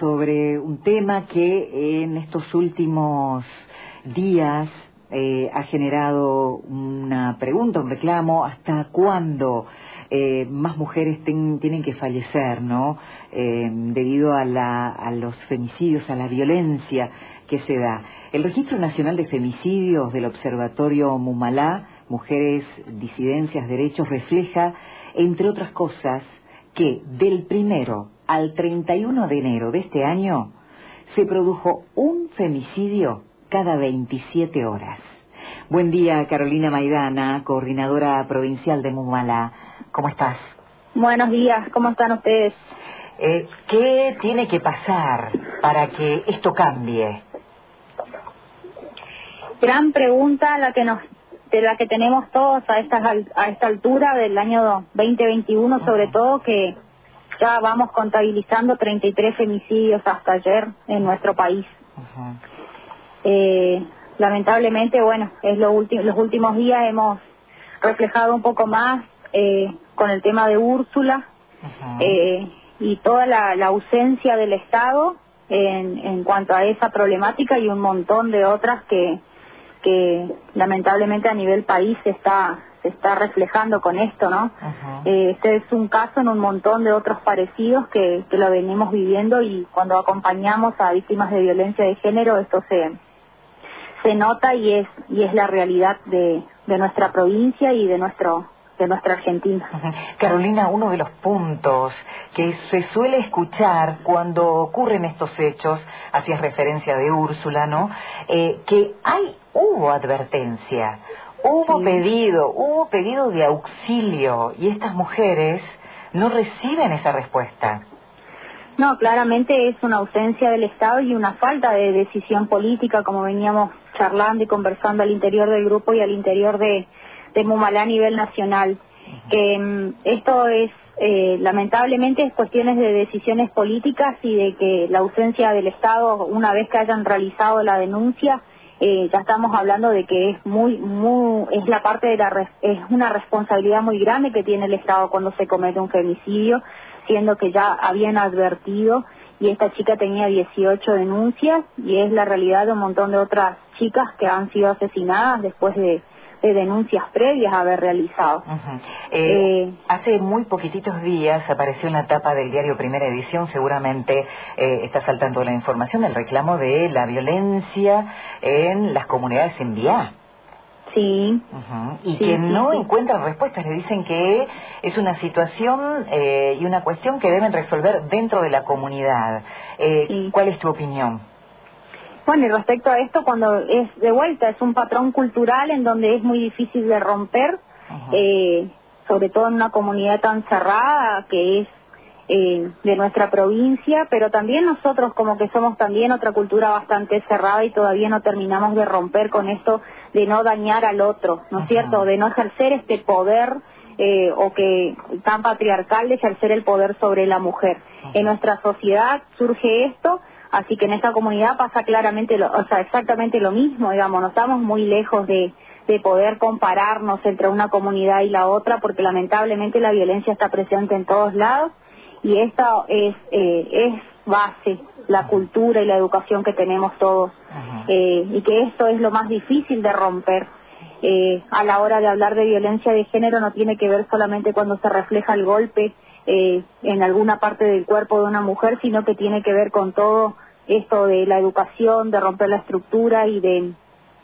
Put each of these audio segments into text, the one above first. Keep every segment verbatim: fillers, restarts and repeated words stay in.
sobre un tema que en estos últimos días eh, ha generado una pregunta, un reclamo: ¿hasta cuándo eh, más mujeres ten, tienen que fallecer, ¿no? Eh, debido a, la, a los femicidios, a la violencia que se da. El Registro Nacional de Femicidios del Observatorio Mumalá, Mujeres, Disidencias, Derechos, refleja, entre otras cosas, que del primero al treinta y uno de enero de este año se produjo un femicidio cada veintisiete horas. Buen día, Carolina Maidana, coordinadora provincial de Mumalá. ¿Cómo estás? Buenos días, ¿cómo están ustedes? Eh, ¿Qué tiene que pasar para que esto cambie? Gran pregunta la que nos, de la que tenemos todos a esta, a esta altura del año veinte veintiuno, uh-huh. Sobre todo que ya vamos contabilizando treinta y tres femicidios hasta ayer en nuestro país. Uh-huh. Eh, lamentablemente, bueno, es lo último, los últimos días hemos reflejado un poco más eh, con el tema de Úrsula, uh-huh. eh, y toda la, la ausencia del Estado en, en cuanto a esa problemática y un montón de otras que que lamentablemente a nivel país se está se está reflejando con esto, ¿no? Uh-huh. Eh, este es un caso en un montón de otros parecidos que, que lo venimos viviendo, y cuando acompañamos a víctimas de violencia de género esto se se nota y es y es la realidad de, de nuestra provincia y de nuestro de nuestra Argentina. Uh-huh. Carolina, uno de los puntos que se suele escuchar cuando ocurren estos hechos, hacías referencia de Úrsula, ¿no? Eh, que hay, hubo advertencia, hubo sí. pedido, hubo pedido de auxilio, y estas mujeres no reciben esa respuesta. No, claramente es una ausencia del Estado y una falta de decisión política, como veníamos charlando y conversando al interior del grupo y al interior de de Mumalá a nivel nacional. Uh-huh. Que um, esto es, eh, lamentablemente, es cuestiones de decisiones políticas y de que la ausencia del Estado, una vez que hayan realizado la denuncia, eh, ya estamos hablando de que es muy, muy, es la parte de la, es una responsabilidad muy grande que tiene el Estado cuando se comete un femicidio, siendo que ya habían advertido, y esta chica tenía dieciocho denuncias, y es la realidad de un montón de otras chicas que han sido asesinadas después de de denuncias previas a haber realizado. Uh-huh. eh, eh, hace muy poquititos días apareció en la tapa del diario Primera Edición, seguramente eh, está saltando la información del reclamo de la violencia en las comunidades en Biá. Sí. Uh-huh. Y sí, que sí, no sí. encuentran respuestas, le dicen que es una situación eh, y una cuestión que deben resolver dentro de la comunidad. Eh, sí. ¿Cuál es tu opinión? Bueno, y respecto a esto, cuando es de vuelta, es un patrón cultural en donde es muy difícil de romper, uh-huh. eh, sobre todo en una comunidad tan cerrada que es eh, de nuestra provincia, pero también nosotros como que somos también otra cultura bastante cerrada y todavía no terminamos de romper con esto de no dañar al otro, ¿no es uh-huh. cierto?, de no ejercer este poder eh, o que tan patriarcal de ejercer el poder sobre la mujer. Uh-huh. En nuestra sociedad surge esto. Así que en esta comunidad pasa claramente, lo, o sea, exactamente lo mismo, digamos, no estamos muy lejos de, de poder compararnos entre una comunidad y la otra, porque lamentablemente la violencia está presente en todos lados, y esta es, eh, es base, la cultura y la educación que tenemos todos, uh-huh. eh, y que esto es lo más difícil de romper. Eh, a la hora de hablar de violencia de género no tiene que ver solamente cuando se refleja el golpe eh, en alguna parte del cuerpo de una mujer, sino que tiene que ver con todo esto de la educación, de romper la estructura y de,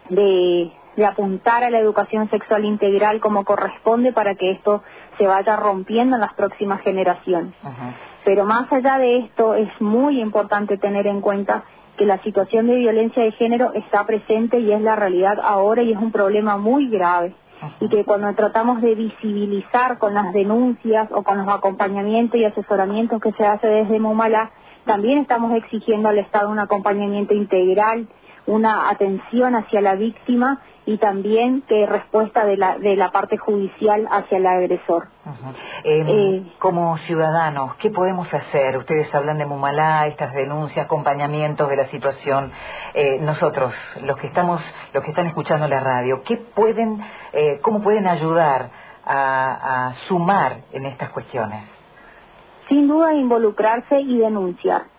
de, de apuntar a la educación sexual integral como corresponde para que esto se vaya rompiendo en las próximas generaciones. Uh-huh. Pero más allá de esto, es muy importante tener en cuenta que la situación de violencia de género está presente y es la realidad ahora, y es un problema muy grave. Uh-huh. Y que cuando tratamos de visibilizar con las denuncias o con los acompañamientos y asesoramientos que se hace desde Mumalá, también estamos exigiendo al Estado un acompañamiento integral, una atención hacia la víctima y también que respuesta de la de la parte judicial hacia el agresor. Uh-huh. eh, eh, como ciudadanos, ¿qué podemos hacer? Ustedes hablan de Mumalá, estas denuncias, acompañamientos de la situación. Eh, nosotros, los que estamos, los que están escuchando la radio, ¿qué pueden, eh, cómo pueden ayudar a, a sumar en estas cuestiones? Sin duda involucrarse y denunciar.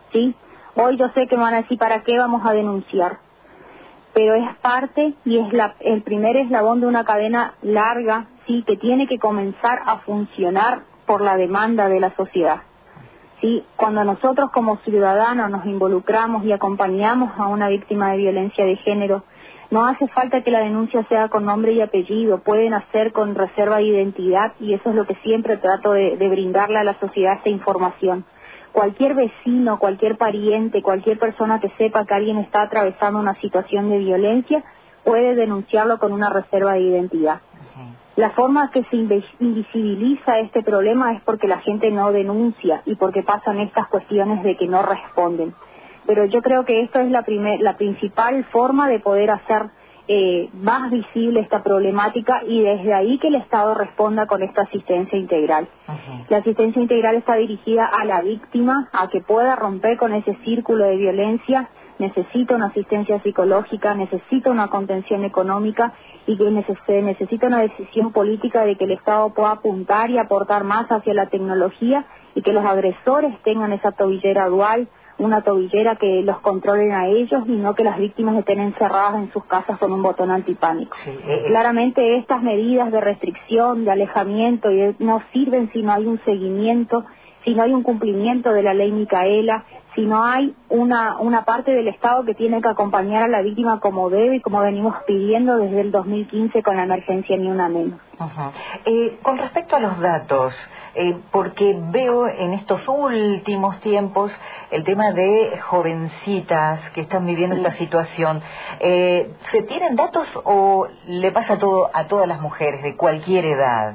¿sí? Hoy yo sé que me van a decir, ¿para qué vamos a denunciar? Pero es parte y es la, el primer eslabón de una cadena larga, ¿sí? Que tiene que comenzar a funcionar por la demanda de la sociedad, ¿sí? Cuando nosotros como ciudadanos nos involucramos y acompañamos a una víctima de violencia de género, no hace falta que la denuncia sea con nombre y apellido, pueden hacer con reserva de identidad, y eso es lo que siempre trato de, de brindarle a la sociedad, esta información. Cualquier vecino, cualquier pariente, cualquier persona que sepa que alguien está atravesando una situación de violencia, puede denunciarlo con una reserva de identidad. Uh-huh. La forma que se invisibiliza este problema es porque la gente no denuncia y porque pasan estas cuestiones de que no responden. Pero yo creo que esto es la, primer, la principal forma de poder hacer eh, más visible esta problemática, y desde ahí que el Estado responda con esta asistencia integral. Uh-huh. La asistencia integral está dirigida a la víctima, a que pueda romper con ese círculo de violencia. Necesita una asistencia psicológica, necesita una contención económica, y que neces- necesita una decisión política de que el Estado pueda apuntar y aportar más hacia la tecnología, y que los agresores tengan esa tobillera dual, una tobillera que los controlen a ellos, y no que las víctimas estén encerradas en sus casas con un botón antipánico. Sí, eh, Claramente estas medidas de restricción, de alejamiento, y de, no sirven si no hay un seguimiento, si no hay un cumplimiento de la ley Micaela, si no hay una, una parte del Estado que tiene que acompañar a la víctima como debe y como venimos pidiendo desde el dos mil quince con la emergencia Ni Una Menos. Uh-huh. Eh, con respecto a los datos, eh, porque veo en estos últimos tiempos el tema de jovencitas que están viviendo sí. esta situación, eh, ¿se tienen datos o le pasa todo a todas las mujeres de cualquier edad?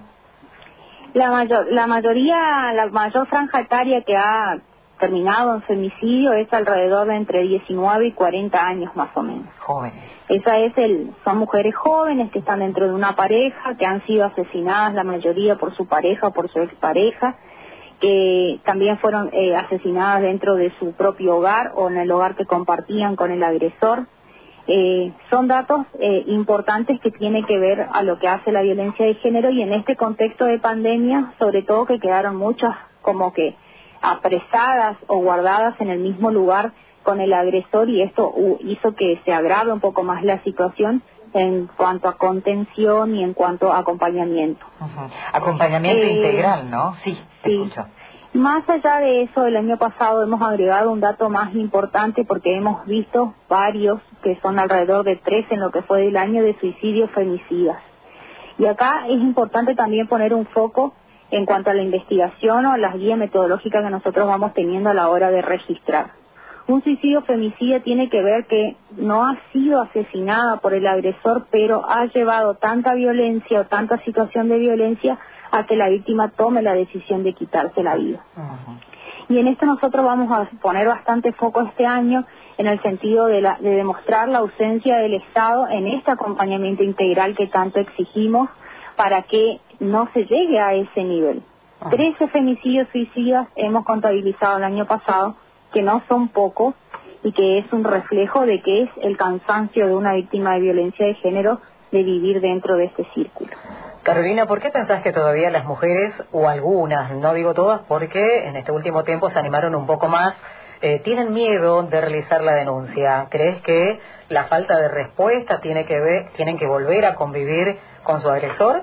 La mayor, la mayoría, la mayor franja etaria que ha terminado en femicidio es alrededor de entre diecinueve y cuarenta años más o menos. Jóvenes. Esa es el, son mujeres jóvenes que están dentro de una pareja, que han sido asesinadas la mayoría por su pareja o por su expareja, que también fueron eh, asesinadas dentro de su propio hogar o en el hogar que compartían con el agresor. Eh, son datos eh, importantes que tienen que ver a lo que hace la violencia de género, y en este contexto de pandemia, sobre todo, que quedaron muchas como que apresadas o guardadas en el mismo lugar con el agresor, y esto uh, hizo que se agrave un poco más la situación en cuanto a contención y en cuanto a acompañamiento. Uh-huh. Acompañamiento eh, integral, ¿no? Sí, te sí. escucho. Más allá de eso, el año pasado hemos agregado un dato más importante, porque hemos visto varios, que son alrededor de tres en lo que fue el año, de suicidios femicidas. Y acá es importante también poner un foco en cuanto a la investigación o las guías metodológicas que nosotros vamos teniendo a la hora de registrar. Un suicidio femicida tiene que ver que no ha sido asesinada por el agresor, pero ha llevado tanta violencia o tanta situación de violencia a que la víctima tome la decisión de quitarse la vida. Uh-huh. Y en esto nosotros vamos a poner bastante foco este año en el sentido de, la, de demostrar la ausencia del Estado en este acompañamiento integral que tanto exigimos para que no se llegue a ese nivel. Uh-huh. trece femicidios suicidas hemos contabilizado el año pasado, que no son pocos, y que es un reflejo de que es el cansancio de una víctima de violencia de género de vivir dentro de este círculo. Carolina, ¿por qué pensás que todavía las mujeres, o algunas, no digo todas, porque en este último tiempo se animaron un poco más, eh, tienen miedo de realizar la denuncia? ¿Crees que la falta de respuesta tiene que ver, tienen que volver a convivir con su agresor?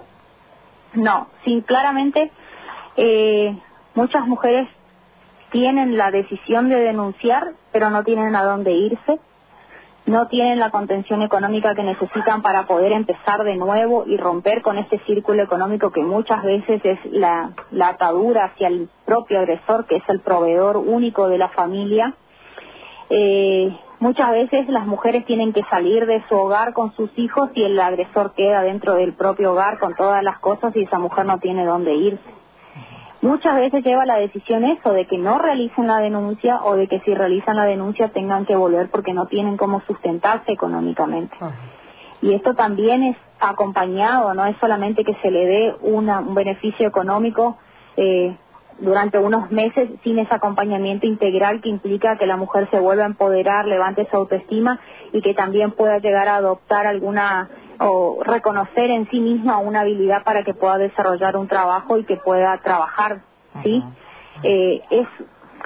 No, sí, claramente eh, muchas mujeres tienen la decisión de denunciar, pero no tienen a dónde irse. No tienen la contención económica que necesitan para poder empezar de nuevo y romper con este círculo económico que muchas veces es la, la atadura hacia el propio agresor, que es el proveedor único de la familia. Eh, muchas veces las mujeres tienen que salir de su hogar con sus hijos y el agresor queda dentro del propio hogar con todas las cosas, y esa mujer no tiene dónde irse. Muchas veces lleva la decisión eso, de que no realicen la denuncia, o de que si realizan la denuncia tengan que volver porque no tienen cómo sustentarse económicamente. Uh-huh. Y esto también es acompañado, no es solamente que se le dé una, un beneficio económico eh, durante unos meses sin ese acompañamiento integral que implica que la mujer se vuelva a empoderar, levante su autoestima y que también pueda llegar a adoptar alguna o reconocer en sí misma una habilidad para que pueda desarrollar un trabajo y que pueda trabajar, ¿sí? Uh-huh. Uh-huh. Eh, es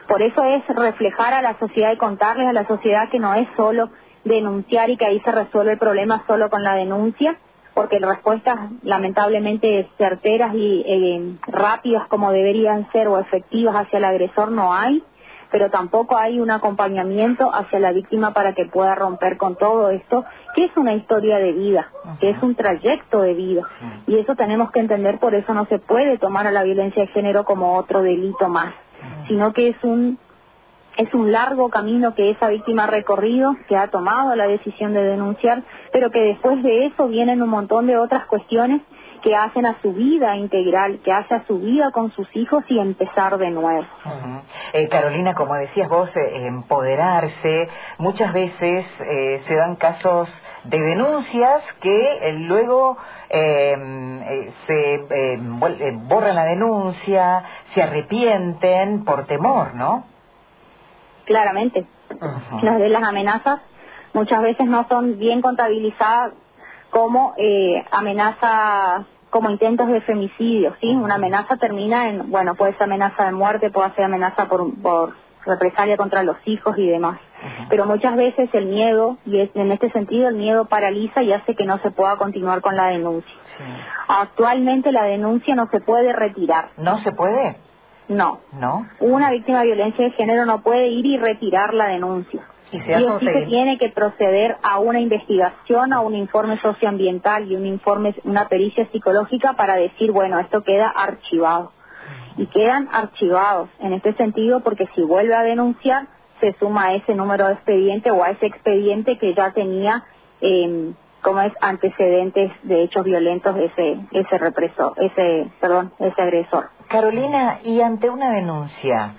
Por eso es reflejar a la sociedad y contarles a la sociedad que no es solo denunciar y que ahí se resuelve el problema solo con la denuncia, porque respuestas lamentablemente certeras y eh, rápidas como deberían ser o efectivas hacia el agresor no hay, pero tampoco hay un acompañamiento hacia la víctima para que pueda romper con todo esto, que es una historia de vida, uh-huh. que es un trayecto de vida, uh-huh. y eso tenemos que entender. Por eso no se puede tomar a la violencia de género como otro delito más, uh-huh. sino que es un es un largo camino que esa víctima ha recorrido, que ha tomado la decisión de denunciar, pero que después de eso vienen un montón de otras cuestiones que hacen a su vida integral, que hace a su vida con sus hijos y empezar de nuevo. Uh-huh. eh, Carolina, como decías vos, eh, empoderarse, muchas veces eh, se dan casos de denuncias que eh, luego eh, eh, se eh, borran la denuncia, se arrepienten por temor, ¿no? Claramente. Uh-huh. Las de las amenazas muchas veces no son bien contabilizadas como eh, amenaza, como intentos de femicidio, ¿sí? Uh-huh. Una amenaza termina en, bueno, puede ser amenaza de muerte, puede ser amenaza por, por represalia contra los hijos y demás. Uh-huh. Pero muchas veces el miedo, y es, en este sentido el miedo paraliza y hace que no se pueda continuar con la denuncia. Sí. Actualmente la denuncia no se puede retirar. ¿No se puede? No. ¿No? Una víctima de violencia de género no puede ir y retirar la denuncia. Y se, y sí se tiene que proceder a una investigación, a un informe socioambiental y un informe, una pericia psicológica para decir, bueno, esto queda archivado. Y quedan archivados en este sentido porque si vuelve a denunciar, se suma a ese número de expediente o a ese expediente que ya tenía, eh, como es, antecedentes de hechos violentos de ese, ese represor, ese, perdón, ese agresor. Carolina, y ante una denuncia,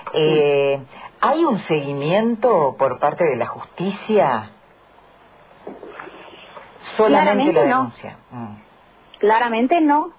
eh, ¿hay un seguimiento por parte de la justicia? Solamente la denuncia. No. Mm. Claramente no.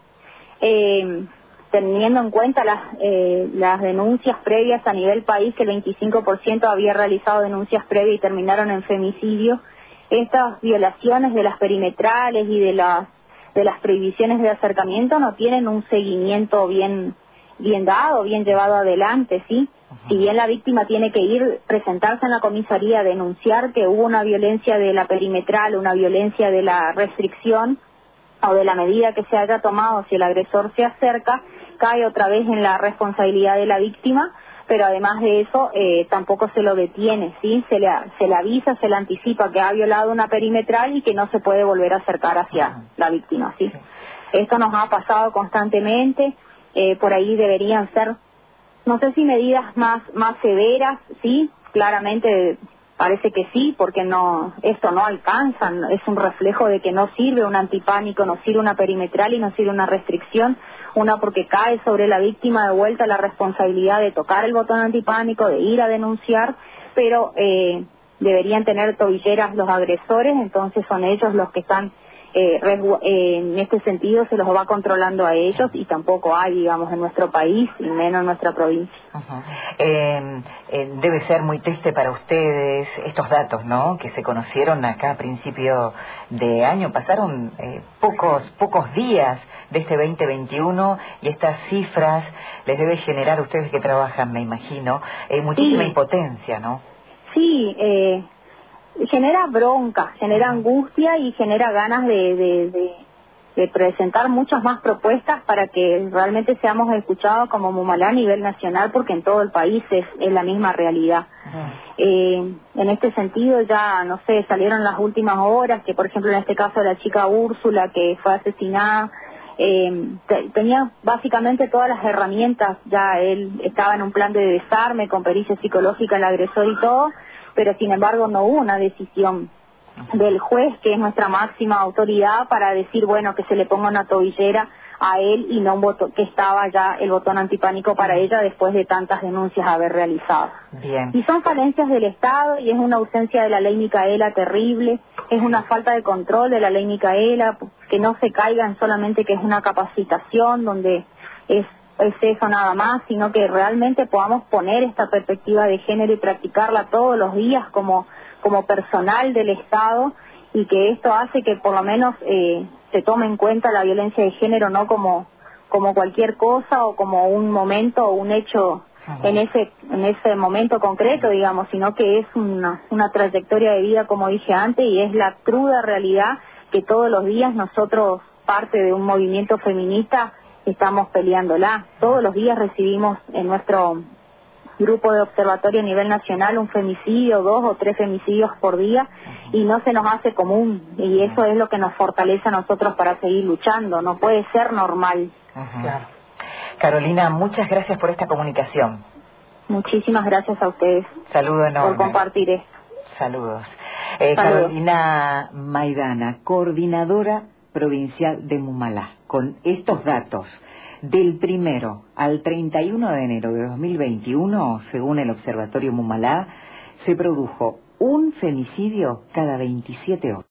Eh, teniendo en cuenta las, eh, las denuncias previas a nivel país, que el veinticinco por ciento había realizado denuncias previas y terminaron en femicidio, estas violaciones de las perimetrales y de las de las prohibiciones de acercamiento no tienen un seguimiento bien bien dado, bien llevado adelante, ¿sí? Uh-huh. Si bien la víctima tiene que ir, presentarse en la comisaría, denunciar que hubo una violencia de la perimetral, una violencia de la restricción o de la medida que se haya tomado, si el agresor se acerca, cae otra vez en la responsabilidad de la víctima, pero además de eso eh, tampoco se lo detiene, ¿sí? Se le, se le avisa, se le anticipa que ha violado una perimetral y que no se puede volver a acercar hacia la víctima, ¿sí? Esto nos ha pasado constantemente, eh, por ahí deberían ser, no sé si medidas más, más severas, ¿sí? Claramente parece que sí, porque no, esto no alcanza, es un reflejo de que no sirve un antipánico, no sirve una perimetral y no sirve una restricción. Una porque cae sobre la víctima de vuelta la responsabilidad de tocar el botón antipánico, de ir a denunciar, pero eh, deberían tener tobilleras los agresores, entonces son ellos los que están, eh, resgu- eh, en este sentido se los va controlando a ellos y tampoco hay, digamos, en nuestro país y menos en nuestra provincia. Uh-huh. eh, eh, debe ser muy triste para ustedes estos datos, ¿no? Que se conocieron acá a principio de año, pasaron eh, pocos pocos días de este veinte veintiuno y estas cifras les debe generar a ustedes que trabajan, me imagino, eh, muchísima sí. impotencia, ¿no? Sí, eh, genera bronca, genera uh-huh. angustia y genera ganas de, de, de, de presentar muchas más propuestas para que realmente seamos escuchados como Mumalá a nivel nacional, porque en todo el país es, es la misma realidad. Uh-huh. Eh, en este sentido ya, no sé, salieron las últimas horas, que por ejemplo en este caso la chica Úrsula que fue asesinada, eh, te, tenía básicamente todas las herramientas, ya él estaba en un plan de desarme con pericia psicológica el agresor y todo, pero sin embargo no hubo una decisión del juez, que es nuestra máxima autoridad, para decir, bueno, que se le ponga una tobillera a él y no un botón, que estaba ya el botón antipánico para ella después de tantas denuncias haber realizado. Bien. Y son falencias del Estado y es una ausencia de la ley Micaela terrible, es una falta de control de la ley Micaela, que no se caigan solamente que es una capacitación donde es es eso nada más, sino que realmente podamos poner esta perspectiva de género y practicarla todos los días como como personal del Estado, y que esto hace que por lo menos eh, se tome en cuenta la violencia de género no como como cualquier cosa o como un momento o un hecho uh-huh. en ese en ese momento concreto, digamos, sino que es una, una trayectoria de vida, como dije antes, y es la cruda realidad que todos los días nosotros, parte de un movimiento feminista, estamos peleándola. Todos los días recibimos en nuestro grupo de observatorio a nivel nacional un femicidio, dos o tres femicidios por día, y no se nos hace común, y eso es lo que nos fortalece a nosotros para seguir luchando. No puede ser normal. Uh-huh. Claro. Carolina, muchas gracias por esta comunicación. Muchísimas gracias a ustedes. Saludo enorme. Por compartir esto. Saludos. Eh, Saludos. Carolina Maidana, coordinadora provincial de Mumalá, con estos datos. Del primero al treinta y uno de enero de dos mil veintiuno, según el Observatorio Mumalá, se produjo un femicidio cada veintisiete horas.